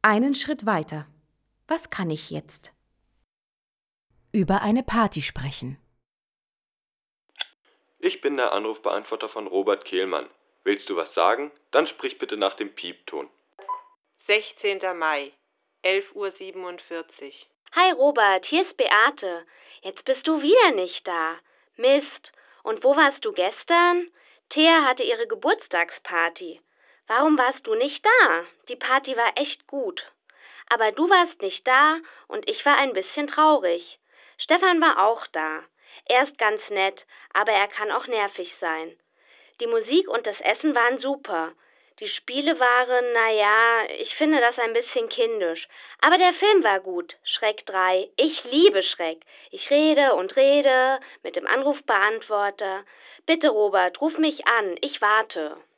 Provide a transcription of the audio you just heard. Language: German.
einen Schritt weiter. Was kann ich jetzt? Über eine Party sprechen. Ich bin der Anrufbeantworter von Robert Kehlmann. Willst du was sagen? Dann sprich bitte nach dem Piepton. 16. Mai, 11:47 Uhr. Hi Robert, hier ist Beate. Jetzt bist du wieder nicht da. Mist. Und wo warst du gestern? Thea hatte ihre Geburtstagsparty. Warum warst du nicht da? Die Party war echt gut. Aber du warst nicht da und ich war ein bisschen traurig. Stefan war auch da. Er ist ganz nett, aber er kann auch nervig sein. Die Musik und das Essen waren super. Die Spiele waren, naja, ich finde das ein bisschen kindisch. Aber der Film war gut. Schreck 3. Ich liebe Schreck. Ich rede und rede mit dem Anrufbeantworter. Bitte, Robert, ruf mich an. Ich warte.